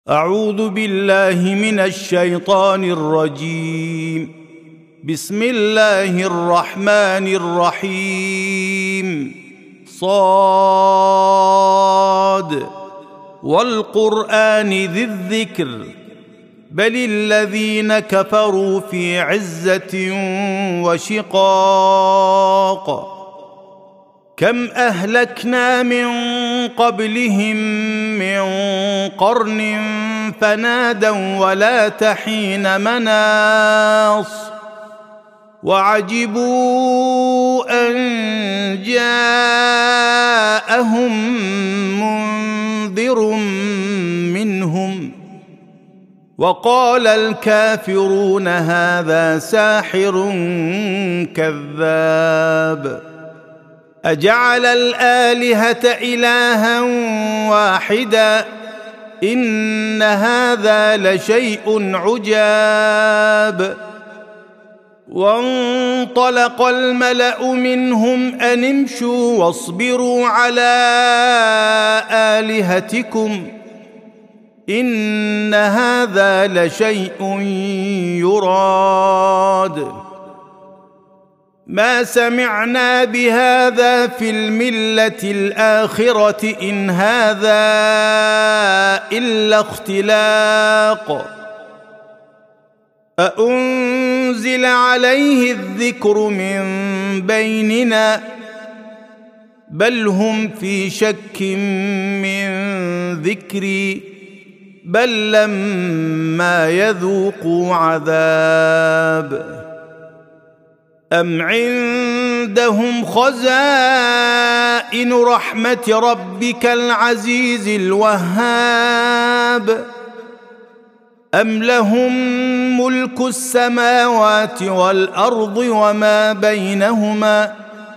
أعوذ بالله من الشيطان الرجيم. بسم الله الرحمن الرحيم. صاد والقرآن ذي الذكر بل الذين كفروا في عزة وشقاق. كم أهلكنا من قبلهم من قرن فنادوا ولا حين مناص وعجبوا أن جاءهم منذر منهم وقال الكافرون هذا ساحر كذاب. أجعل الآلهة إلها واحدا إن هذا لشيء عجاب. وانطلق الملأ منهم أن امشوا واصبروا على آلهتكم إن هذا لشيء يراد. ما سمعنا بهذا في الملة الآخرة إن هذا إلا اختلاق. أأنزل عليه الذكر من بيننا بل هم في شك من ذكري بل لما يذوقوا عذاب. أم عندهم خزائن رحمة ربك العزيز الوهاب أم لهم ملك السماوات والأرض وما بينهما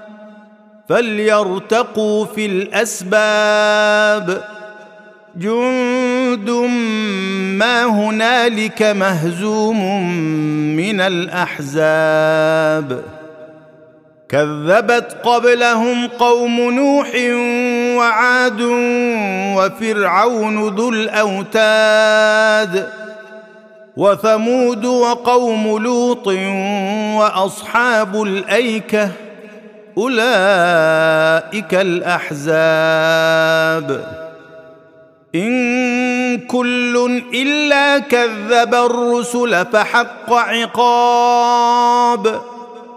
فليرتقوا في الأسباب. جند ما هنالك مهزوم من الأحزاب. كذبت قبلهم قوم نوح وعاد وفرعون ذو الأوتاد وثمود وقوم لوط وأصحاب الأيكة أولئك الأحزاب. إن كل إلا كذب الرسل فحق عقاب.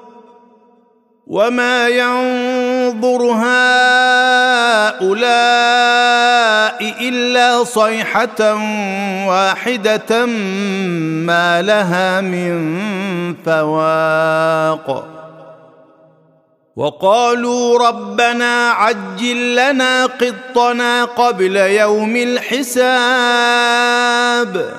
وما ينظر هؤلاء إلا صيحة واحدة ما لها من فواق. وقالوا ربنا عجل لنا قطنا قبل يوم الحساب.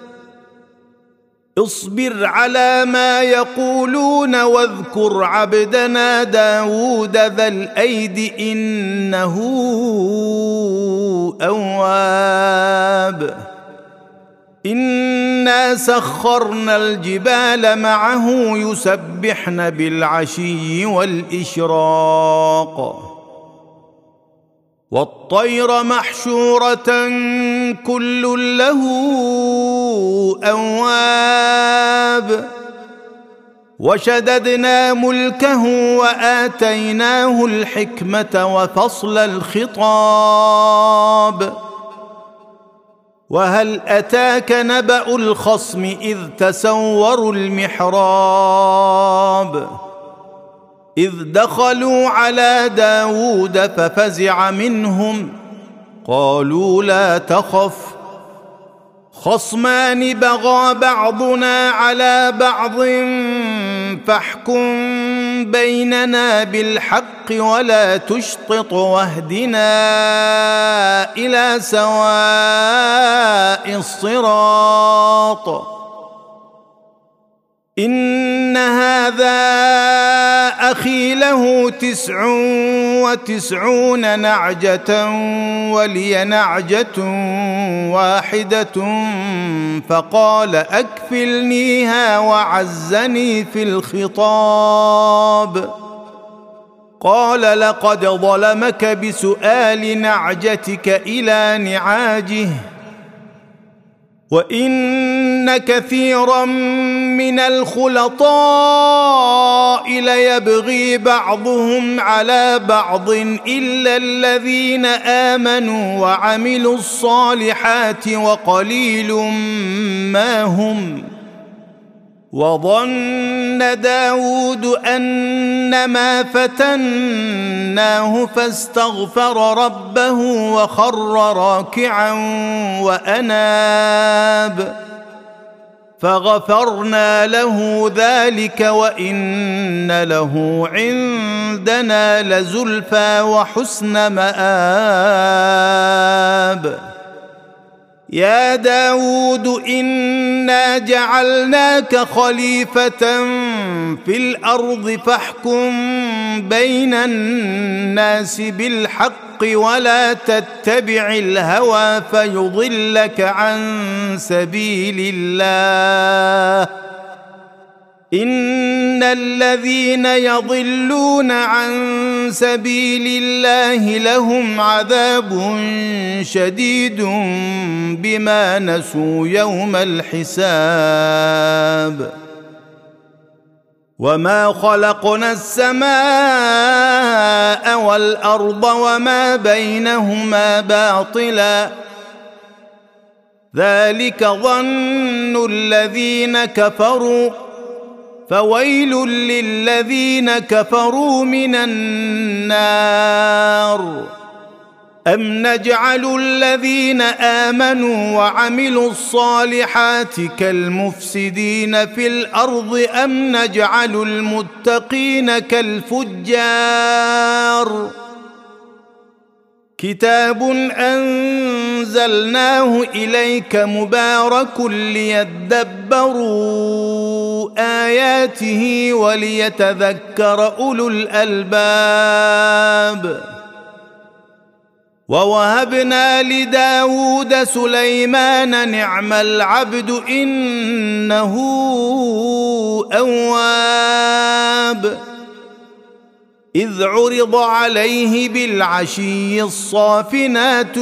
اصبر على ما يقولون واذكر عبدنا داود ذا الأيد إنه أواب. إنا سخرنا الجبال معه يسبحن بالعشي والإشراق والطير محشورة كل له أواب. وشددنا ملكه وآتيناه الحكمة وفصل الخطاب. وهل أتاك نبأ الخصم إذ تسوروا المحراب إذ دخلوا على داود ففزع منهم قالوا لا تخف خصمان بغى بعضنا على بعض فاحكم بيننا بالحق ولا تشطط واهدنا إلى سواء الصراط. إن هذا أخي له 99 نعجة ولي نعجة واحدة فقال أكفلنيها وعزني في الخطاب. قال لقد ظلمك بسؤال نعجتك إلى نعاجه وإن كثيرا من الخلطاء ليبغي بعضهم على بعض إلا الذين آمنوا وعملوا الصالحات وقليل ما هم. وظن داود أنما فتناه فاستغفر ربه وخر راكعا وأناب فغفرنا له ذلك وإن له عندنا لزلفى وحسن مآب. يا داود إنا جعلناك خليفة في الأرض فاحكم بين الناس بالحق ولا تتبع الهوى فيضلك عن سبيل الله. إن الذين يضلون عن سبيل الله لهم عذاب شديد بما نسوا يوم الحساب. وما خلقنا السماء والأرض وما بينهما باطلا ذلك ظن الذين كفروا فويل للذين كفروا من النار. أم نجعل الذين آمنوا وعملوا الصالحات كالمفسدين في الأرض أم نجعل المتقين كالفجار. كتاب أنزلناه إليك مبارك ليدبروا آياته وليتذكر أولو الألباب. ووهبنا لداود سليمان نعم العبد إنه أواب. إذ عرض عليه بالعشي الصافنات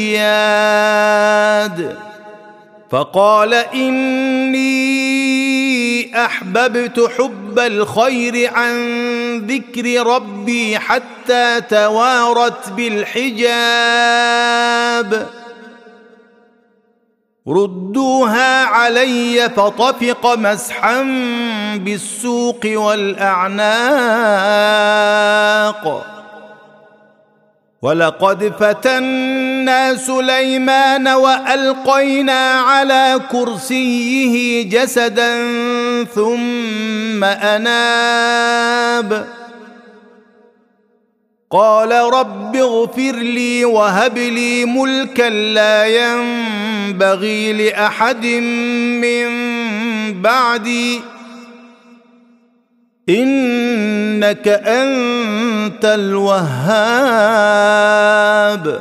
الجياد فقال إني أحببت حب الخير عن ذكر ربي حتى توارت بالحجاب. ردوها علي فطفق مسحا بالسوق والأعناق. ولقد فتنا سليمان وألقينا على كرسيه جسدا ثم أناب قال رب اغفر لي وهب لي ملكا لا ينبغي لأحد من بعدي إنك أنت الوهاب.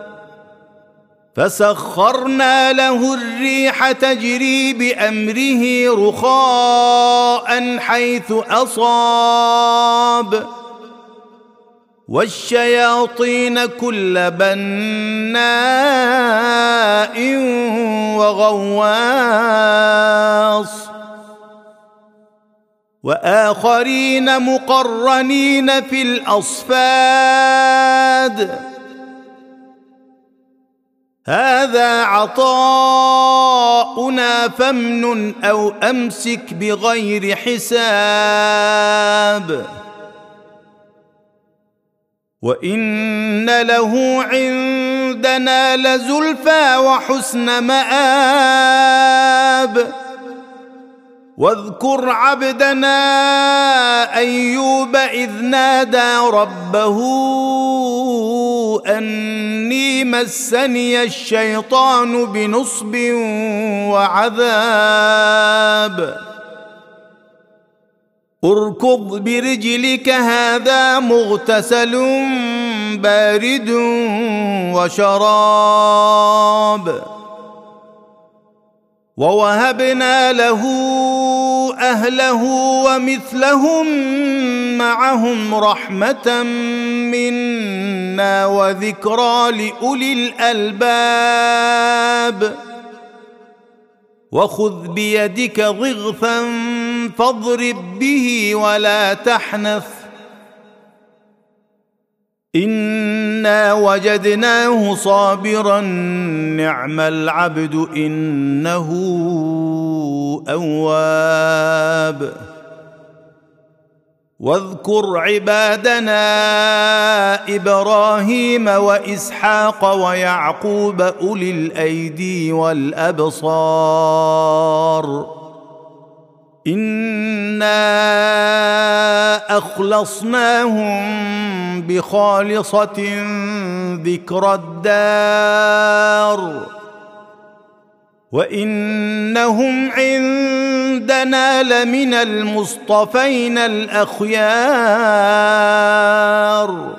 فسخرنا له الريح تجري بأمره رخاء حيث أصاب والشياطين كل بناء وغواص وآخرين مقرنين في الأصفاد. هذا عطاؤنا فامنن أو أمسك بغير حساب. وإن له عندنا لزلفى وحسن مآب. واذكر عبدنا أيوب إذ نادى ربه أني مسني الشيطان بنصب وعذاب. اركض برجلك هذا مغتسل بارد وشراب. ووهبنا له أهله ومثلهم معهم رحمة منا وذكرى لأولي الألباب. وخذ بيدك ضغثا فاضرب به ولا تحنث إنا وجدناه صابرا نعم العبد إنه أواب واذكر عبادنا إبراهيم وإسحاق ويعقوب أولي الأيدي والأبصار إنا أخلصناهم بخالصة ذكر الدار وإنهم عندنا لمن المصطفين الأخيار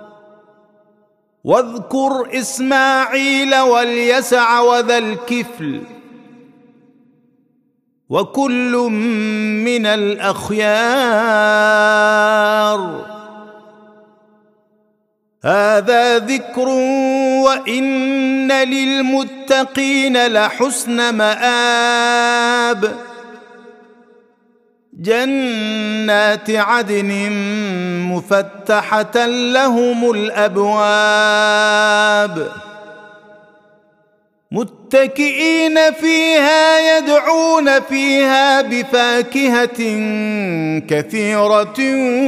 واذكر إسماعيل واليسع وذا الكفل وكل من الأخيار هذا ذكر وإن للمتقين لحسن مآب جنات عدن مفتحة لهم الأبواب متكئين فيها يدعون فيها بفاكهة كثيرة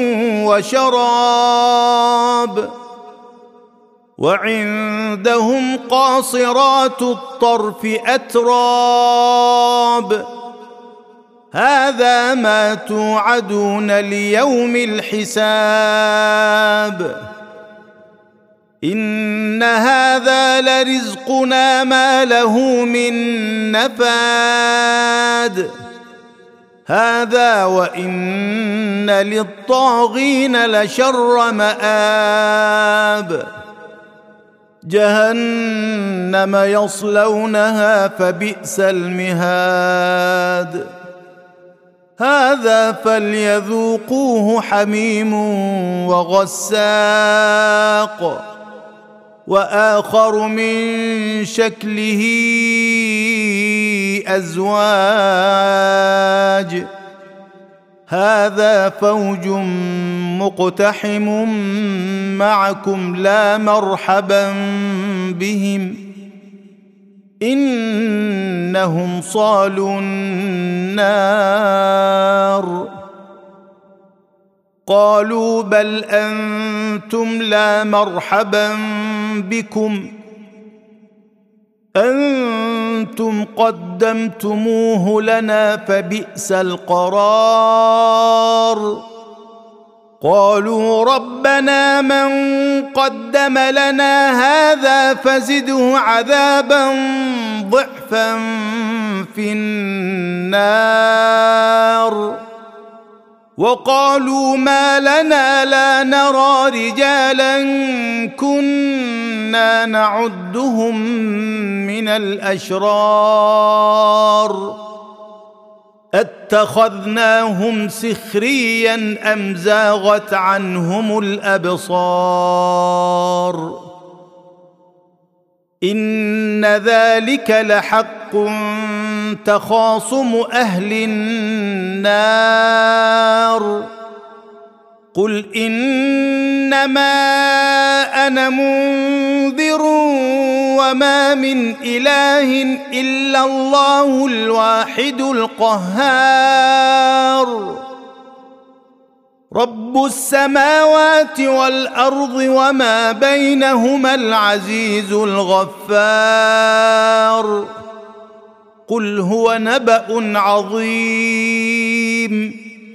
وشراب وعندهم قاصرات الطرف أتراب هذا ما توعدون ليوم الحساب إن هذا لرزقنا ما له من نفاد هذا وإن للطاغين لشر مآب جهنم يصلونها فبئس المهاد هذا فليذوقوه حميم وغساق وآخر من شكله أزواج هذا فوج مقتحم معكم لا مرحبا بهم إنهم صالوا النار قالوا بل أنتم لا مرحبا بكم أنتم قدمتموه لنا فبئس القرار قالوا ربنا من قدم لنا هذا فزده عذابا ضعفا في النار وقالوا ما لنا لا نرى رجالا كنا نعدهم من الأشرار اتخذناهم سخريا أم زاغت عنهم الأبصار إن ذلك لحق تخاصم أهل النار قل إنما أنا منذر وما من إله إلا الله الواحد القهار رب السماوات والأرض وما بينهما العزيز الغفار قل هو نبأ عظيم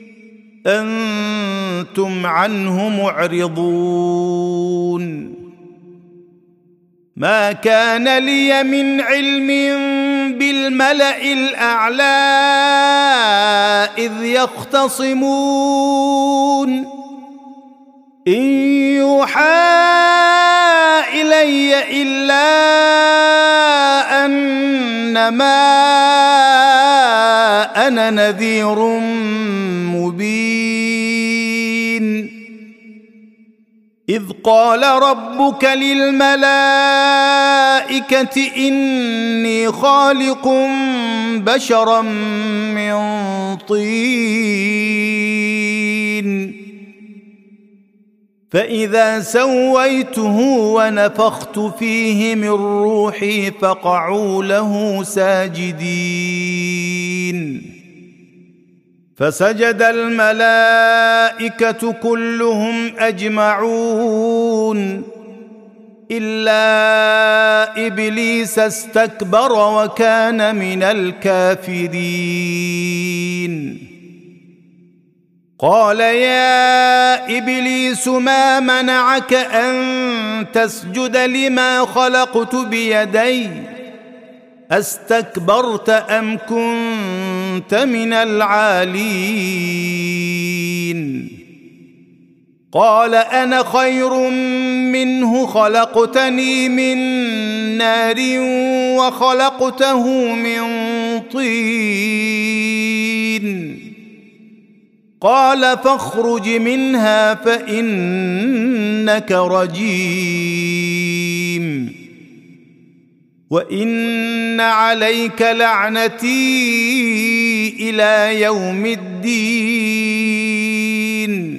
أنتم عنه معرضون ما كان لي من علم بالملأ الأعلى إذ يختصمون إن يوحى إلي إلا أنما أنا نذير مبين إذ قال ربك للملائكة إني خالق بشرا من طين فإذا سويته ونفخت فيه من روحي فقعوا له ساجدين فسجد الملائكة كلهم أجمعون إلا إبليس استكبر وكان من الكافرين قال يا إبليس ما منعك أن تسجد لما خلقت بيدي أستكبرت أم كنت من العالين قال أنا خير منه خلقتني من نار وخلقته من طين قال فاخرج منها فإنك رجيم وإن عليك لعنتي إلى يوم الدين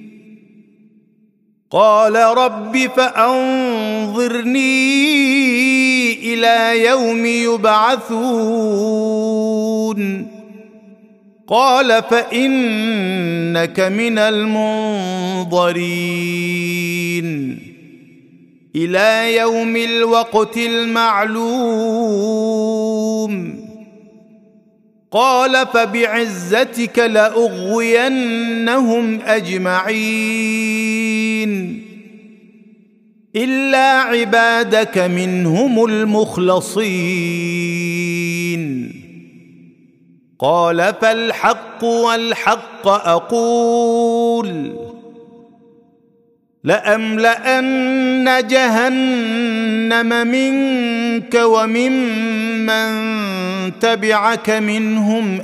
قال رب فأنظرني إلى يوم يبعثون قال فإنك من المنظرين إلى يوم الوقت المعلوم قال فبعزتك لأغوينهم أجمعين إلا عبادك منهم المخلصين قال فالحق والحق أقول لأملأن جهنم منك وممن تبعك منهم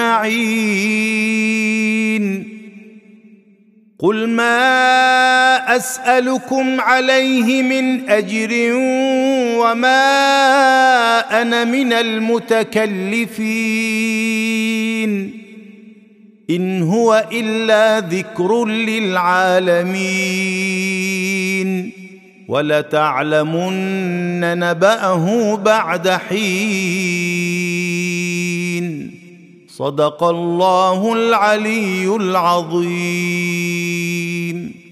أجمعين قل ما أسألكم عليه من أجر وما أنا من المتكلفين إن هو إلا ذكر للعالمين ولتعلمن نبأه بعد حين صدق الله العلي العظيم.